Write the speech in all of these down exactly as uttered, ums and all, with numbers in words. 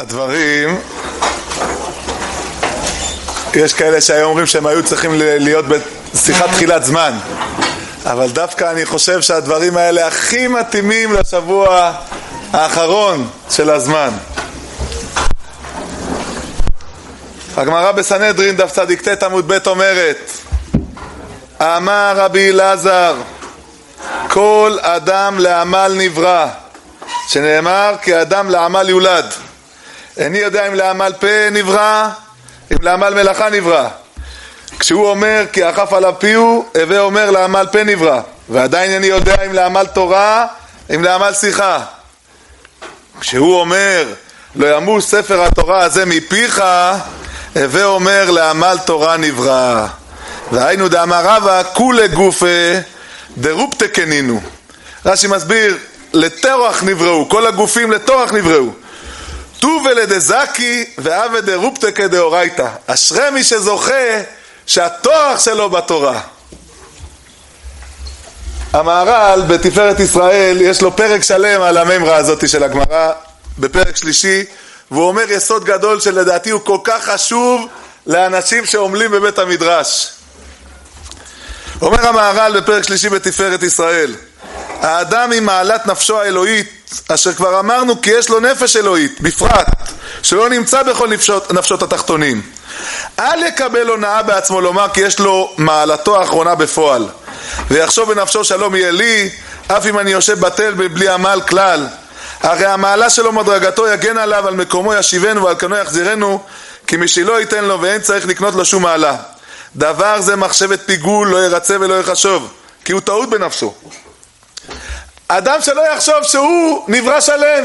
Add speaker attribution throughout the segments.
Speaker 1: הדברים, יש כאלה שהיום אומרים שהם היו צריכים להיות בשיחת תחילת זמן, אבל דווקא אני חושב שהדברים האלה הכי מתאימים לשבוע האחרון של הזמן. הגמרא בסנהדרין דף צדיק ט' עמוד ב' אומרת, אמר רבי אלעזר, כל אדם לעמל נברא, שנאמר כי אדם לעמל יולד. איני יודע אם לעמל פה נברא, אם לעמל מלאכה נברא. כשהוא אומר כי אכף עליו פיהו, הווה אומר לעמל פה נברא. ועדיין איני יודע אם לעמל תורה, אם לעמל שיחה. כשהוא אומר לא ימוש ספר התורה הזה מפיך, הווה אומר לעמל תורה נברא. והיינו דאמר רבא כולי גופה דרופטה קנינו. רש"י מסביר, לתורח נבראו, כל הגופים לתורח נבראו. טובה לדזקי ואווה דרופטה כדאורייתא. אשרי מי שזוכה שהתורח שלו בתורה. המהר"ל בתפארת ישראל יש לו פרק שלם על הממרה הזאת של הגמרא, בפרק שלישי, והוא אומר יסוד גדול שלדעתי הוא כל כך חשוב לאנשים שעומלים בבית המדרש. אומר המהר"ל בפרק שלישי בתפארת ישראל, האדם עם מעלת נפשו האלוהית, אשר כבר אמרנו כי יש לו נפש אלוהית, בפרט שלא נמצא בכל נפשות, נפשות התחתונים, אל יקבל הונאה בעצמו לומר כי יש לו מעלתו האחרונה בפועל, ויחשוב בנפשו שלום יהיה לי, אף אם אני יושב בטל בלי עמל כלל. הרי המעלה שלו מדרגתו יגן עליו, על מקומו ישיבנו ועל כנו יחזירנו, כי משלו ייתן לו ואין צריך לקנות לו שום מעלה. דבר זה מחשבת פיגול, לא ירצה ולא יחשוב, כי הוא טעות בנפשו. אדם שלא יחשוב שהוא נברא שלם,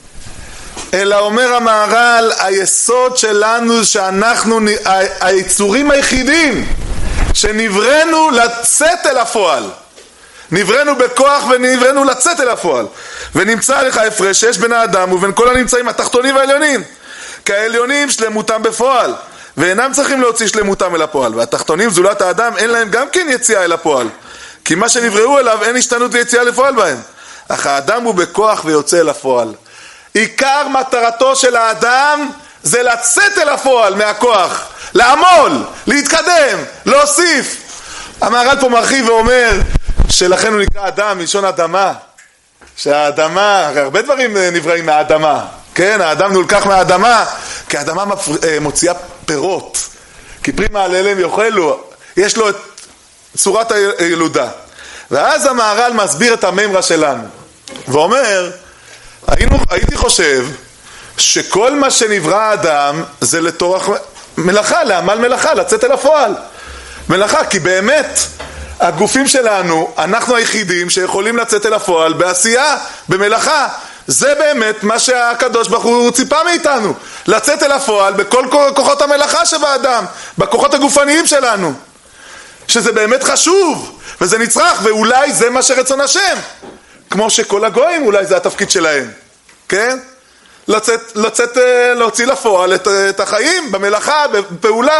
Speaker 1: אלא אומר המהר"ל, היסוד שלנו שאנחנו היצורים היחידים שנבראנו לצאת אל הפועל, נבראנו בכוח ונבראנו לצאת אל הפועל, ונמצא לך הפרש שיש בין האדם ובין כל הנמצאים התחתונים והעליונים, כי העליונים שלמותם בפועל ואינם צריכים להוציא שלמותם אל הפועל, והתחתונים זולת האדם אין להם גם כן יציאה אל הפועל, כי מה שנבראו אליו אין השתנות ויציאה לפועל בהם, אך האדם הוא בכוח ויוצא אל הפועל. עיקר מטרתו של האדם זה לצאת אל הפועל מהכוח, לעמול, להתקדם, להוסיף. המהר"ל פה מרחיב ואומר שלכן הוא נקרא אדם, מלשון אדמה, שהאדמה, הרבה דברים נבראים מהאדמה, כן? האדם נולקח מהאדמה, כי האדמה מוציאה פירות, כי פרי מעלליהם יאכלו, יש לו את צורת הילודה. ואז המהר"ל מסביר את הממרה שלנו ואומר, היינו, הייתי חושב שכל מה שנברא האדם זה לתורח מלאכה, לעמל מלאכה, לצאת אל הפועל מלאכה, כי באמת הגופים שלנו, אנחנו היחידים שיכולים לצאת אל הפועל בעשייה, במלאכה. זה באמת מה שהקדוש ברוך הוא ציפה מאיתנו, לצאת אל הפועל בכל כוחות המלאכה שבאדם, בכוחות הגופניים שלנו, שזה באמת חשוב וזה נצרך, ואולי זה מה שרצון השם, כמו שכל הגויים אולי זה התפקיד שלהם, כן? לצאת, לצאת, להוציא לפועל את, את החיים במלאכה, בפעולה.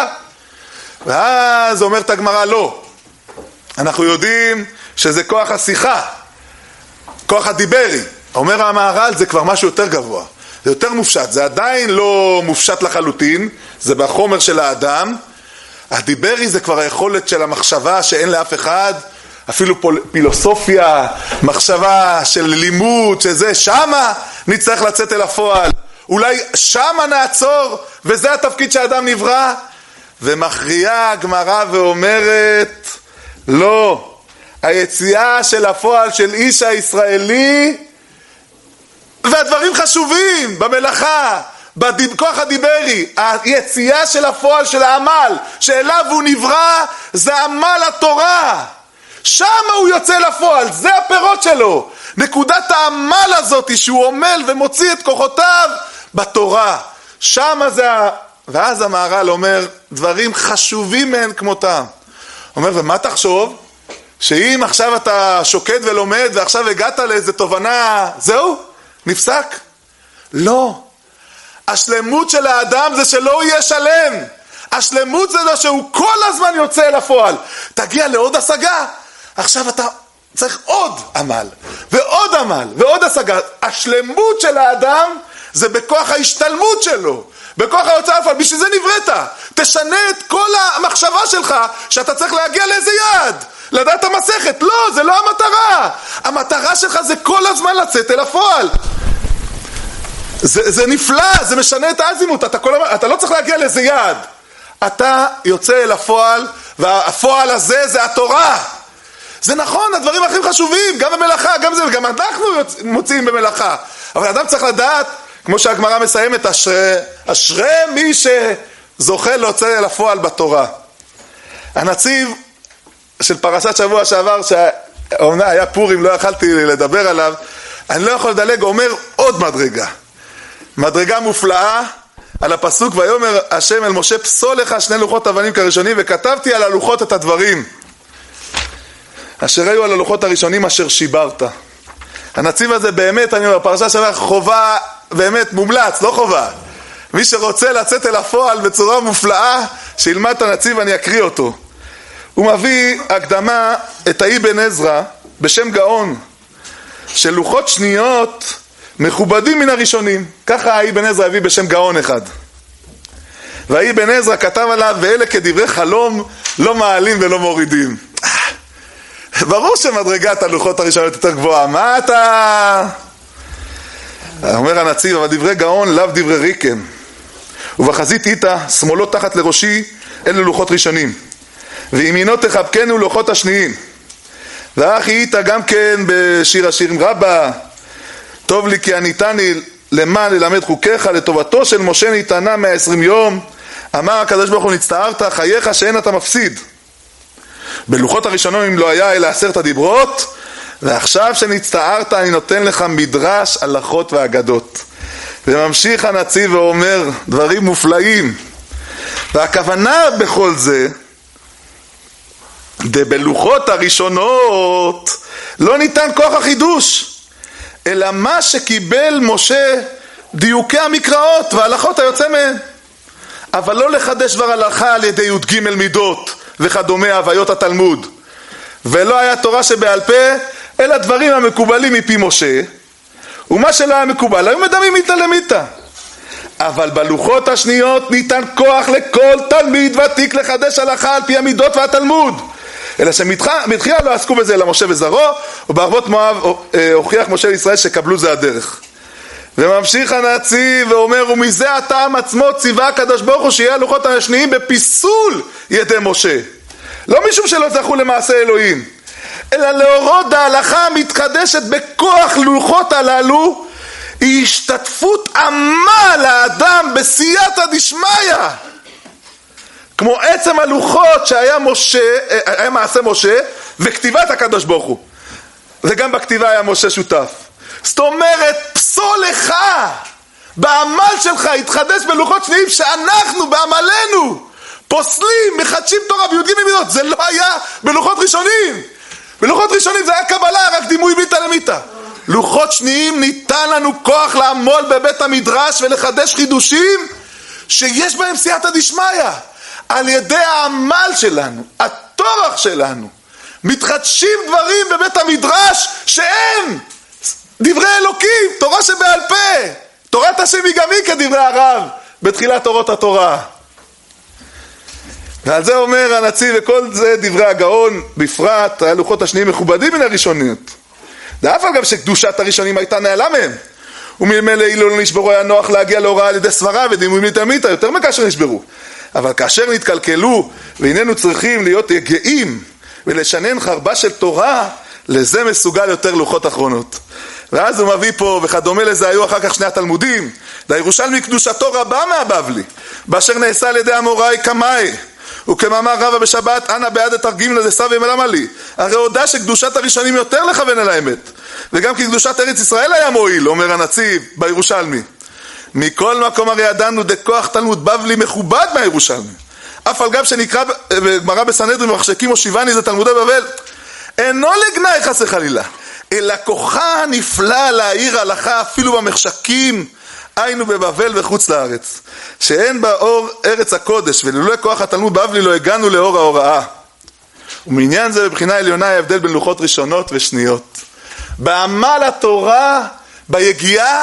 Speaker 1: ואז אומרת הגמרא, לא, אנחנו יודעים שזה כוח השיחה, כוח הדיברי. אומר המהר"ל, זה כבר משהו יותר גבוה, זה יותר מופשט, זה עדיין לא מופשט לחלוטין, זה בחומר של האדם. הדיברי זה כבר היכולת של המחשבה שאין לאף אחד, אפילו פילוסופיה, מחשבה של לימוד, שזה שמה נצטרך לצאת אל הפועל, אולי שמה נעצור, וזה התפקיד שהאדם נברא. ומכריעה הגמרא ואומרת, לא, היציאה של הפועל של איש הישראלי, והדברים חשובים במלאכה, בכוח הדיברי, היציאה של הפועל של העמל שאליו הוא נברא, זה עמל התורה, שם הוא יוצא לפועל, זה הפירות שלו, נקודת העמל הזאת שהוא עמל ומוציא את כוחותיו בתורה, שם זה ה... ואז המהר"ל אומר דברים חשובים מהן כמותם. אומר, ומה תחשוב? שאם עכשיו אתה שוקד ולומד ועכשיו הגעת לאיזה תובנה, זהו? נפסק? לא. השלמות של האדם זה שלא יהיה שלם. השלמות זה שהוא כל הזמן יוצא אל הפועל. תגיע לעוד השגה. עכשיו אתה צריך עוד עמל, ועוד עמל, ועוד השגה. השלמות של האדם זה בכוח ההשתלמות שלו, בכוח ההוצאה לפועל. בשביל זה נבראת. תשנה את כל המחשבה שלך שאתה צריך להגיע לאיזה יעד, לדעת המסכת. לא, זה לא המטרה. המטרה שלך זה כל הזמן לצאת אל הפועל. זה, זה נפלא, זה משנה את האזימות. אתה, כל, אתה לא צריך להגיע לאיזה יעד. אתה יוצא אל הפועל, והפועל הזה זה התורה. זה נכון, הדברים הכי חשובים, גם במלאכה, גם זה, וגם אנחנו מוצאים במלאכה. אבל אדם צריך לדעת, כמו שהגמרא מסיימת, אשרי, אשרי מי שזוכה להוצא אל הפועל בתורה. הנציב של פרשת שבוע שעבר, שהאומנה היה פורים, לא יכלתי לדבר עליו, אני לא יכול לדלג, אומר עוד מדרגה. מדרגה מופלאה על הפסוק, ויאמר השם אל משה, פסול לך שני לוחות אבנים כראשונים, וכתבתי על הלוחות את הדברים אשר היו על הלוחות הראשונים אשר שיברת. הנציב הזה באמת, אני אומר, פרשה שלך חובה, באמת מומלץ, לא חובה. מי שרוצה לצאת אל הפועל בצורה מופלאה, שילמד את הנציב, אני אקריא אותו. הוא מביא הקדמה את האבן עזרא בשם גאון, של לוחות שניות מכובדים מן הראשונים. ככה האבן עזרא הביא בשם גאון אחד. והאבן עזרא כתב עליו, ואלה כדברי חלום לא מעלים ולא מורידים. ברור שמדרגת הלוחות הראשונות יותר גבוהה. מה אתה? אומר הנציב, אבל דברי גאון לאו דברי ריקם. ובחזית איתה, שמאלו תחת לראשי, אלו לוחות ראשונים. וימינו תחבקנו לוחות השניים. ואחי איתה גם כן בשיר השירים רבה, טוב לי כי עניתני למען ללמד חוקיך, לטובתו של משה ניתנה מאה ועשרים יום. אמר הקדוש ברוך הוא, נצטערת חייך שאין אתה מפסיד. בלוחות הראשונים לא היה אלא עשרת הדיברות, ועכשיו שנצטערת אני נותן לך מדרש הלכות ואגדות. וממשיך הנציב ואומר דברים מופלאים. והכוונה בכל זה, בלוחות הראשונות לא ניתן כוח החידוש, אלא מה שקיבל משה דיוקי המקראות וההלכות היוצא מהן. אבל לא לחדש דבר הלכה על ידי י"ג מידות וכדומה הוויות התלמוד. ולא היה תורה שבעל פה, אלא דברים המקובלים מפי משה, ומה שלא היה מקובל, היו מדמים מיתה למיתה. אבל בלוחות השניות ניתן כוח לכל תלמיד ותיק לחדש הלכה על פי המידות והתלמוד. אלא שמתחילה לא עסקו בזה אלא משה וזרעו, ובערבות מואב הוכיח משה לישראל שקבלו זה הדרך. וממשיך הנציב ואומר, ומזה הטעם עצמו ציווה הקדוש ברוך הוא שיהיה הלוחות השניים בפיסול ידי משה. לא משום שלא זכו למעשה אלוהים, אלא להורות ההלכה המתחדשת בכוח לוחות הללו, היא השתתפות עמה לאדם בסייעתא דשמיא. כמו עצם הלוחות שהיה משה, היה מעשה משה, וכתיבת הקדוש ברוך הוא. וגם בכתיבה היה משה שותף. זאת אומרת, פסול לך, בעמל שלך התחדש בלוחות שניים שאנחנו בעמלנו פוסלים, מחדשים תורה בי"ג מידות. זה לא היה בלוחות ראשונים. בלוחות ראשונים זה היה קבלה, רק דימוי מיתה למיתה. לוחות שניים ניתן לנו כוח לעמול בבית המדרש ולחדש חידושים שיש בהם סייעתא דשמיא. על ידי העמל שלנו, התורח שלנו, מתחדשים דברים בבית המדרש שאין דברי אלוקים, תורה שבעל פה. תורת השם היא גם היא כדברי הרב בתחילת אורות התורה. ועל זה אומר הנציב, וכל זה דברי הגאון בפרט, הלוחות השניים מכובדים מן הראשוניות. דאף על גם שקדושת הראשונים הייתה נעלה מהם, וממילא אילו לא נשברו היה נוח להגיע להוראה על ידי סברה ודימוי מיתה למיתה, יותר מכאשר נשברו. אבל כאשר נתקלקלו ואיננו צריכים להיות גאים ולשנן חרבה של תורה, לזה מסוגל יותר לוחות אחרונות. ואז הוא מביא פה, וכדומה לזה היו אחר כך שני התלמודים, לירושלמי קדושתו רבה מהבבלי, באשר נעשה על ידי אמוראי קמאי, וכמאמר רבא בשבת, אנא בעד התרגימנה דסבי מלמה לי. הרי הודע שקדושת הראשונים יותר לכוון אל האמת, וגם כי קדושת ארץ ישראל היה מועיל, אומר הנציב בירושלמי. מכל מקום הרי ידענו דכוח תלמוד בבלי מכובד מהירושלמי, אף על גב שנקרא בגמרא בסנהדרין ומחשקים או שיבני זה תלמודי בבל, אינו לגנאי חס וחלילה, אלא כוחה נפלא להעיר הלכה אפילו במחשקים, היינו בבבל וחוץ לארץ, שאין בה אור ארץ הקודש, ולולא כוח התלמוד בבלי לא הגענו לאור ההוראה. ומעניין זה בבחינה עליונה ההבדל בין לוחות ראשונות ושניות. בעמל התורה, ביגיעה,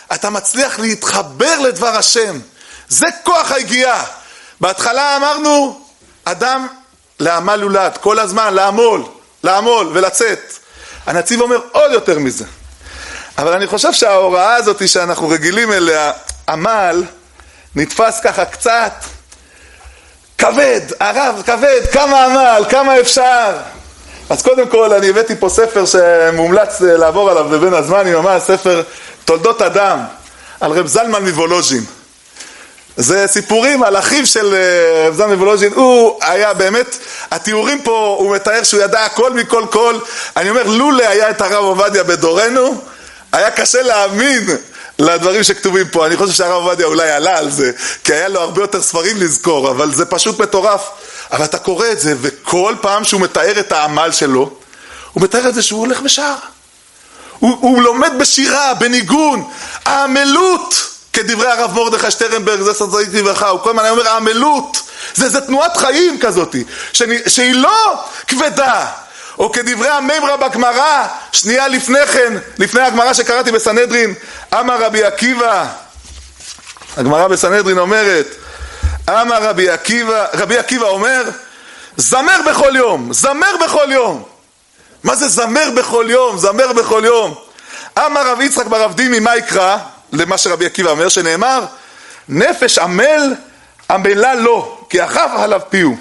Speaker 1: אתה מצליח להתחבר לדבר השם. זה כוח היגיעה. בהתחלה אמרנו, אדם לעמל הולד, כל הזמן לעמול, לעמול ולצאת. הנציב אומר עוד יותר מזה. אבל אני חושב שההוראה הזאת שאנחנו רגילים אליה, עמל, נתפס ככה קצת כבד, הרב כבד, כמה עמל, כמה אפשר. אז קודם כל אני הבאתי פה ספר שמומלץ לעבור עליו בבין הזמנים, ממש ספר תולדות אדם, על רב זלמן מוולוז'ין. זה סיפורים על אחיו של רב זלמן מוולוז'ין. הוא היה באמת, התיאורים פה, הוא מתאר שהוא ידע הכל מכל כל. אני אומר, לולא היה את הרב עובדיה בדורנו, היה קשה להאמין לדברים שכתובים פה. אני חושב שהרב עובדיה אולי עלה על זה, כי היה לו הרבה יותר ספרים לזכור, אבל זה פשוט מטורף. אבל אתה קורא את זה, וכל פעם שהוא מתאר את העמל שלו, הוא מתאר את זה שהוא הולך בשער. הוא, הוא לומד בשירה, בניגון, העמלות, כדברי הרב מרדכי שטרנברג, זה סצאית לברכה, הוא כל הזמן אומר, העמלות, זה, זה תנועת חיים כזאת, שאני, שהיא לא כבדה, או כדברי המימרה בגמרא, שנייה לפני כן, לפני הגמרא שקראתי בסנהדרין, אמר רבי עקיבא, הגמרא בסנהדרין אומרת, אמר רבי עקיבא, רבי עקיבא אומר, זמר בכל יום, זמר בכל יום. מה זה זמר בכל יום? זמר בכל יום. אמר רב יצחק ברב דימי, מה יקרא? למה שרבי עקיבא אומר, שנאמר, נפש עמל, עמלה לא, כי אכף עליו פיהו.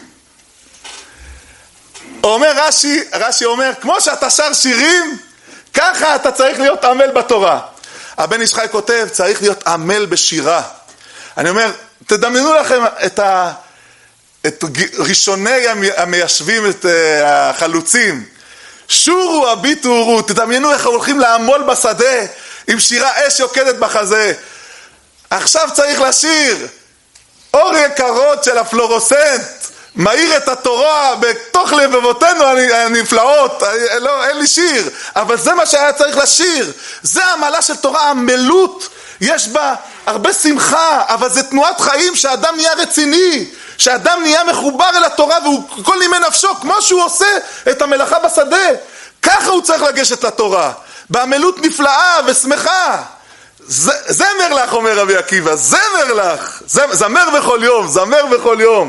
Speaker 1: אומר רש"י, רש"י אומר, כמו שאתה שר שירים, ככה אתה צריך להיות עמל בתורה. הבן איש חי כותב, צריך להיות עמל בשירה. אני אומר, תדמיינו לכם את, ה... את ראשוני המיישבים, את החלוצים. שורו הביטו ורו, תדמיינו איך הולכים לעמול בשדה עם שירה אש יוקדת בחזה. עכשיו צריך לשיר אור יקרות של הפלורוסנט, מאיר את התורה בתוך לבבותינו הנפלאות. לא, אין לי שיר, אבל זה מה שהיה צריך לשיר. זה עמלה של תורה, עמלות. יש בה הרבה שמחה, אבל זה תנועת חיים שהאדם נהיה רציני, שהאדם נהיה מחובר אל התורה, והוא כל נימי נפשו, כמו שהוא עושה את המלאכה בשדה, ככה הוא צריך לגשת לתורה, בעמלות נפלאה ושמחה. זמר לך, אומר רבי עקיבא, זמר לך, זמר בכל יום, זמר בכל יום.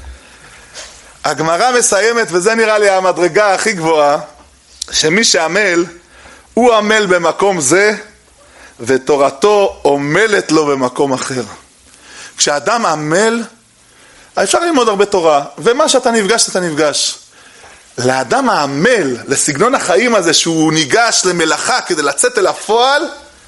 Speaker 1: הגמרא מסיימת, וזה נראה לי המדרגה הכי גבוהה, שמי שעמל, הוא עמל במקום זה, ותורתו עומלת לו במקום אחר. כשאדם עמל, אפשר ללמוד הרבה תורה, ומה שאתה נפגש, אתה נפגש. לאדם העמל, לסגנון החיים הזה, שהוא ניגש למלאכה כדי לצאת אל הפועל,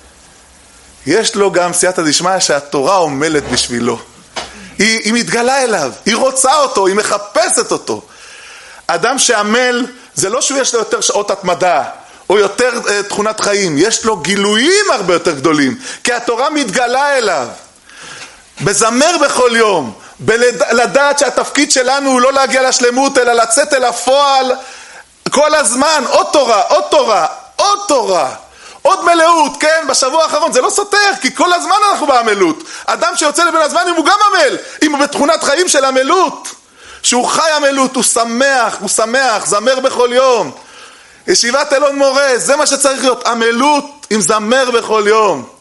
Speaker 1: יש לו גם סייעתא דשמיא שהתורה עומלת בשבילו. היא, היא מתגלה אליו, היא רוצה אותו, היא מחפשת אותו. אדם שעמל, זה לא שהוא יש לו יותר שעות התמדה, או יותר uh, תכונת חיים, יש לו גילויים הרבה יותר גדולים, כי התורה מתגלה אליו. בזמר בכל יום, בלדעת שהתפקיד שלנו הוא לא להגיע לשלמות, אלא לצאת אל הפועל כל הזמן, עוד תורה, עוד תורה, עוד תורה, עוד מלאות, כן? בשבוע האחרון זה לא סותר, כי כל הזמן אנחנו בעמלות. אדם שיוצא לבין הזמן, הוא גם עמל, אם הוא בתכונת חיים של עמלות, שהוא חי עמלות, הוא שמח, הוא שמח, זמר בכל יום. ישיבת אלון מורה, זה מה שצריך להיות, עמלות עם זמר בכל יום.